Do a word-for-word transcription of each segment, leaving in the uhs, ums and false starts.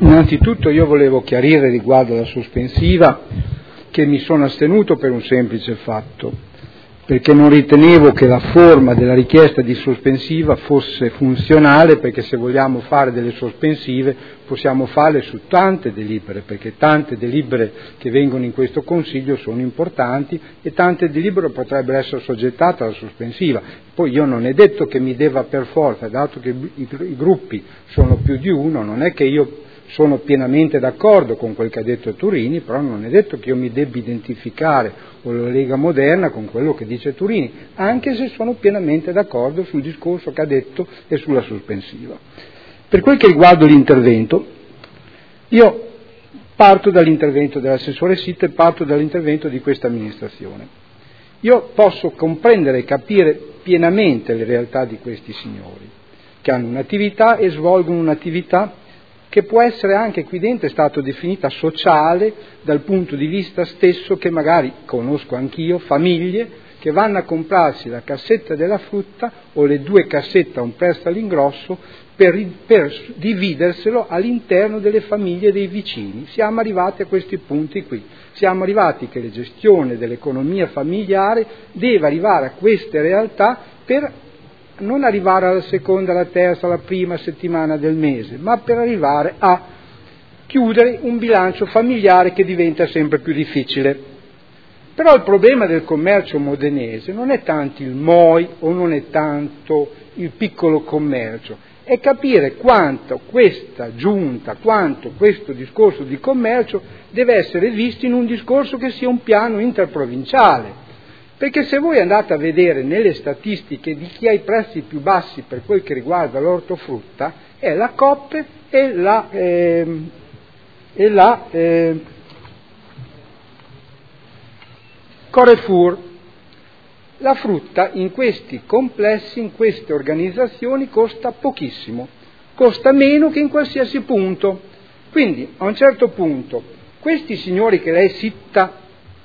Innanzitutto io volevo chiarire riguardo alla sospensiva che mi sono astenuto per un semplice fatto, perché non ritenevo che la forma della richiesta di sospensiva fosse funzionale, perché se vogliamo fare delle sospensive possiamo farle su tante delibere, perché tante delibere che vengono in questo Consiglio sono importanti e tante delibere potrebbero essere soggettate alla sospensiva. Poi io non è detto che mi deva per forza, dato che i, i gruppi sono più di uno, non è che io sono pienamente d'accordo con quel che ha detto Turini, però non è detto che io mi debba identificare con la Lega Moderna con quello che dice Turini, anche se sono pienamente d'accordo sul discorso che ha detto e sulla sospensiva. Per quel che riguarda l'intervento, io parto dall'intervento dell'assessore Sitta e parto dall'intervento di questa amministrazione. Io posso comprendere e capire pienamente le realtà di questi signori, che hanno un'attività e svolgono un'attività che può essere anche qui dentro è stata definita sociale dal punto di vista stesso, che magari conosco anch'io, famiglie che vanno a comprarsi la cassetta della frutta o le due cassette a un prezzo all'ingrosso per, per dividerselo all'interno delle famiglie dei vicini. Siamo arrivati a questi punti qui, siamo arrivati che la gestione dell'economia familiare deve arrivare a queste realtà per non arrivare alla seconda, alla terza, alla prima settimana del mese, ma per arrivare a chiudere un bilancio familiare che diventa sempre più difficile. Però il problema del commercio modenese non è tanto il M O I o non è tanto il piccolo commercio, è capire quanto questa giunta, quanto questo discorso di commercio deve essere visto in un discorso che sia un piano interprovinciale. Perché se voi andate a vedere nelle statistiche di chi ha i prezzi più bassi per quel che riguarda l'ortofrutta, è la Coop e la, eh, e la eh, Carrefour. La frutta in questi complessi, in queste organizzazioni costa pochissimo, costa meno che in qualsiasi punto. Quindi a un certo punto questi signori che lei cita,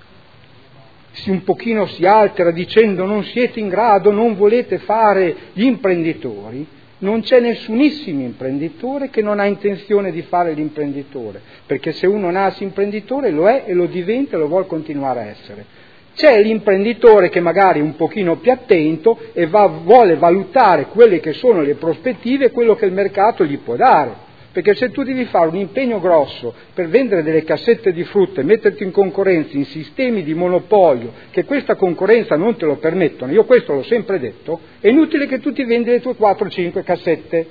si un pochino si altera dicendo non siete in grado, non volete fare gli imprenditori, non c'è nessunissimo imprenditore che non ha intenzione di fare l'imprenditore, perché se uno nasce imprenditore lo è e lo diventa e lo vuole continuare a essere. C'è l'imprenditore che magari è un pochino più attento e va, vuole valutare quelle che sono le prospettive e quello che il mercato gli può dare. Perché se tu devi fare un impegno grosso per vendere delle cassette di frutta e metterti in concorrenza in sistemi di monopolio che questa concorrenza non te lo permettono, io questo l'ho sempre detto, è inutile che tu ti vendi le tue quattro cinque cassette.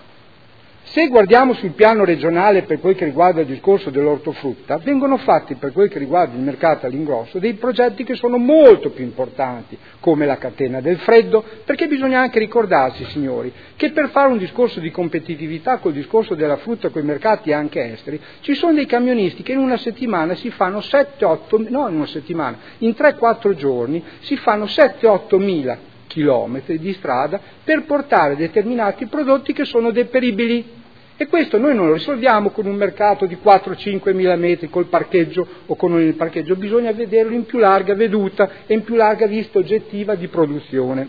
Se guardiamo sul piano regionale per quel che riguarda il discorso dell'ortofrutta, vengono fatti per quel che riguarda il mercato all'ingrosso dei progetti che sono molto più importanti, come la catena del freddo, perché bisogna anche ricordarsi, signori, che per fare un discorso di competitività col discorso della frutta con i mercati anche esteri, ci sono dei camionisti che in una settimana si fanno sette otto, no in una settimana, in tre quattro giorni si fanno sette otto mila chilometri di strada per portare determinati prodotti che sono deperibili. E questo noi non lo risolviamo con un mercato di quattro cinque mila metri col parcheggio o con il parcheggio, bisogna vederlo in più larga veduta e in più larga vista oggettiva di produzione.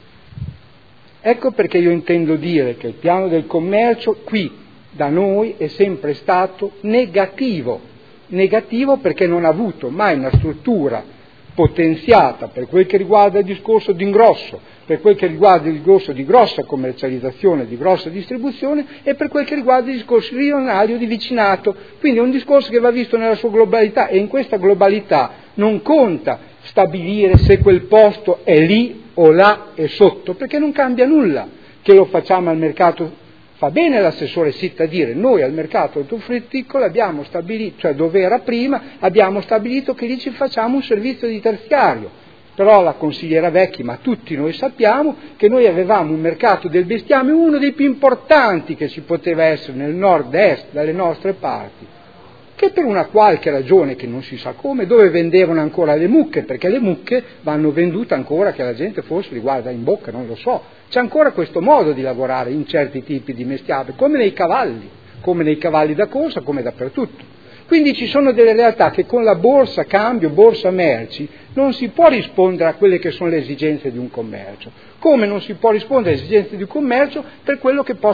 Ecco perché io intendo dire che il piano del commercio qui da noi è sempre stato negativo, negativo perché non ha avuto mai una struttura potenziata per quel che riguarda il discorso di ingrosso, per quel che riguarda il discorso di grossa commercializzazione, di grossa distribuzione e per quel che riguarda il discorso rionale o di vicinato. Quindi è un discorso che va visto nella sua globalità e in questa globalità non conta stabilire se quel posto è lì o là e sotto, perché non cambia nulla che lo facciamo al mercato. Fa bene l'assessore Sitta a dire noi al mercato ortofrutticolo abbiamo stabilito, cioè dove era prima, abbiamo stabilito che lì ci facciamo un servizio di terziario. Però la consigliera Vecchi, ma tutti noi sappiamo che noi avevamo un mercato del bestiame, uno dei più importanti che ci poteva essere nel nord-est, dalle nostre parti, che per una qualche ragione che non si sa come, dove vendevano ancora le mucche, perché le mucche vanno vendute ancora che la gente forse li guarda in bocca, non lo so. C'è ancora questo modo di lavorare in certi tipi di mestiere, come nei cavalli, come nei cavalli da corsa, come dappertutto. Quindi ci sono delle realtà che con la borsa cambio, borsa merci, non si può rispondere a quelle che sono le esigenze di un commercio, come non si può rispondere alle esigenze di un commercio per quello che pos-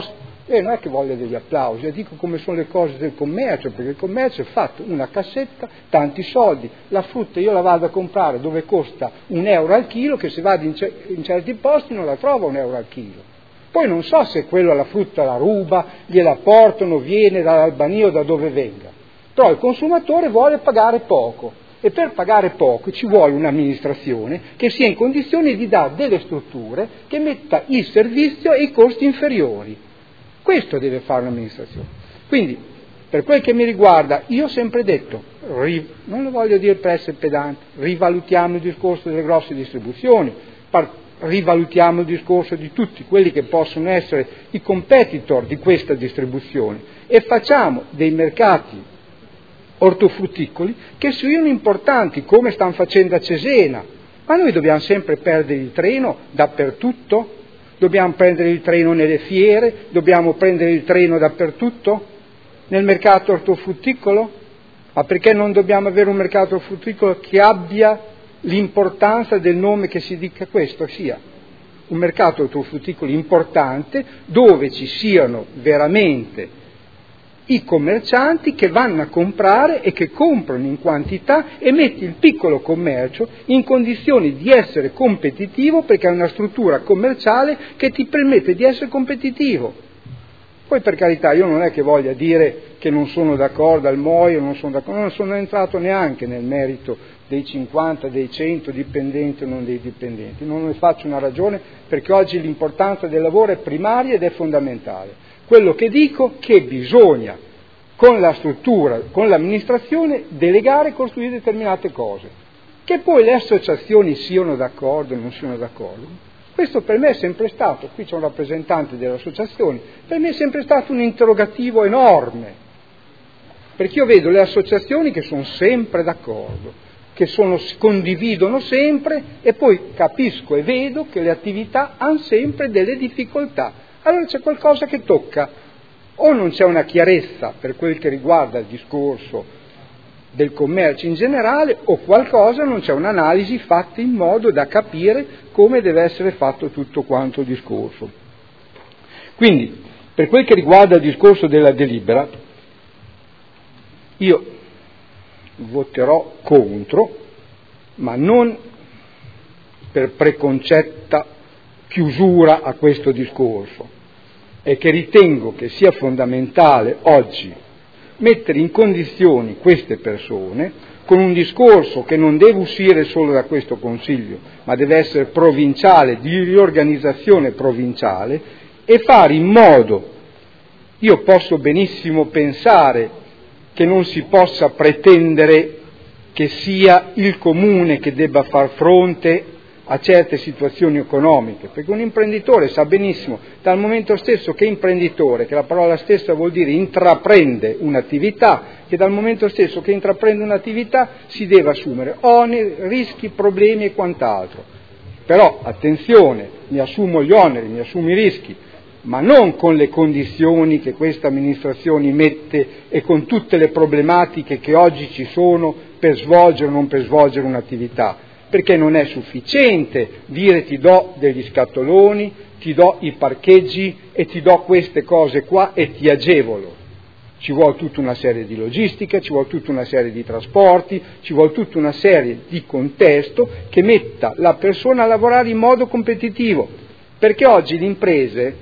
E non è che voglio degli applausi, io dico come sono le cose del commercio, perché il commercio è fatto una cassetta, tanti soldi, la frutta io la vado a comprare dove costa un euro al chilo, che se vado in, ce- in certi posti non la trovo un euro al chilo. Poi non so se quello la frutta la ruba, gliela portano, viene dall'Albania o da dove venga, però il consumatore vuole pagare poco e per pagare poco ci vuole un'amministrazione che sia in condizione di dare delle strutture che metta il servizio e i costi inferiori. Questo deve fare un'amministrazione. Quindi, per quel che mi riguarda, io ho sempre detto, ri, non lo voglio dire per essere pedante, rivalutiamo il discorso delle grosse distribuzioni, par, rivalutiamo il discorso di tutti quelli che possono essere i competitor di questa distribuzione e facciamo dei mercati ortofrutticoli che siano importanti, come stanno facendo a Cesena. Ma noi dobbiamo sempre perdere il treno dappertutto? Dobbiamo prendere il treno nelle fiere? Dobbiamo prendere il treno dappertutto? Nel mercato ortofrutticolo? Ma perché non dobbiamo avere un mercato ortofrutticolo che abbia l'importanza del nome che si dica questo? Sia un mercato ortofrutticolo importante dove ci siano veramente i commercianti che vanno a comprare e che comprano in quantità e metti il piccolo commercio in condizioni di essere competitivo perché è una struttura commerciale che ti permette di essere competitivo. Poi per carità io non è che voglia dire che non sono d'accordo al M O I o non sono d'accordo, non sono entrato neanche nel merito dei cinquanta, dei cento dipendenti o non dei dipendenti, non ne faccio una ragione perché oggi l'importanza del lavoro è primaria ed è fondamentale. Quello che dico è che bisogna, con la struttura, con l'amministrazione, delegare e costruire determinate cose. Che poi le associazioni siano d'accordo o non siano d'accordo, questo per me è sempre stato, qui c'è un rappresentante delle associazioni, per me è sempre stato un interrogativo enorme, perché io vedo le associazioni che sono sempre d'accordo, che sono, condividono sempre e poi capisco e vedo che le attività hanno sempre delle difficoltà. Allora c'è qualcosa che tocca, o non c'è una chiarezza per quel che riguarda il discorso del commercio in generale, o qualcosa non c'è un'analisi fatta in modo da capire come deve essere fatto tutto quanto il discorso. Quindi, per quel che riguarda il discorso della delibera, io voterò contro, ma non per preconcetta chiusura a questo discorso, e che ritengo che sia fondamentale oggi mettere in condizioni queste persone con un discorso che non deve uscire solo da questo Consiglio, ma deve essere provinciale, di riorganizzazione provinciale, e fare in modo, io posso benissimo pensare che non si possa pretendere che sia il Comune che debba far fronte a certe situazioni economiche, perché un imprenditore sa benissimo, dal momento stesso che è imprenditore, che la parola stessa vuol dire intraprende un'attività, che dal momento stesso che intraprende un'attività si deve assumere oneri, rischi, problemi e quant'altro. Però, attenzione, mi assumo gli oneri, mi assumo i rischi, ma non con le condizioni che questa amministrazione mette e con tutte le problematiche che oggi ci sono per svolgere o non per svolgere un'attività. Perché non è sufficiente dire ti do degli scatoloni, ti do i parcheggi e ti do queste cose qua e ti agevolo. Ci vuole tutta una serie di logistica, ci vuole tutta una serie di trasporti, ci vuole tutta una serie di contesto che metta la persona a lavorare in modo competitivo. Perché oggi le imprese,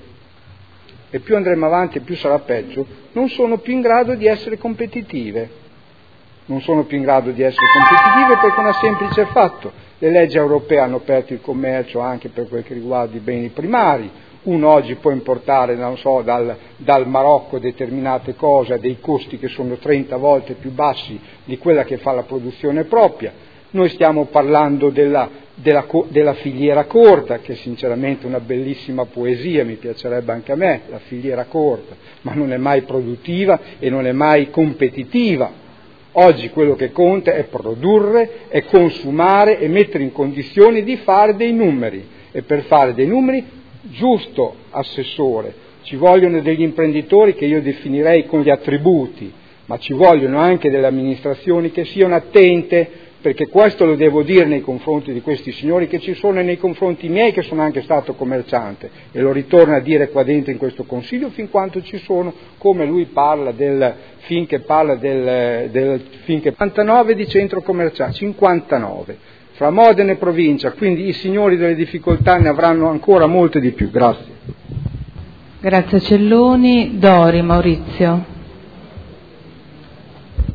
e più andremo avanti e più sarà peggio, non sono più in grado di essere competitive. Non sono più in grado di essere competitive perché un semplice fatto: le leggi europee hanno aperto il commercio anche per quel che riguarda i beni primari, uno oggi può importare, non so, dal, dal Marocco determinate cose a dei costi che sono trenta volte più bassi di quella che fa la produzione propria. Noi stiamo parlando della, della, della filiera corta, che sinceramente è una bellissima poesia, mi piacerebbe anche a me, la filiera corta, ma non è mai produttiva e non è mai competitiva. Oggi quello che conta è produrre, è consumare e mettere in condizioni di fare dei numeri. E per fare dei numeri, giusto assessore, ci vogliono degli imprenditori che io definirei con gli attributi, ma ci vogliono anche delle amministrazioni che siano attente perché questo lo devo dire nei confronti di questi signori che ci sono e nei confronti miei che sono anche stato commerciante, e lo ritorno a dire qua dentro in questo Consiglio fin quanto ci sono, come lui parla del finché parla del, del finché cinquantanove di centro commerciale, cinquantanove fra Modena e provincia, quindi i signori delle difficoltà ne avranno ancora molte di più. Grazie. Grazie Celloni. Dori, Maurizio.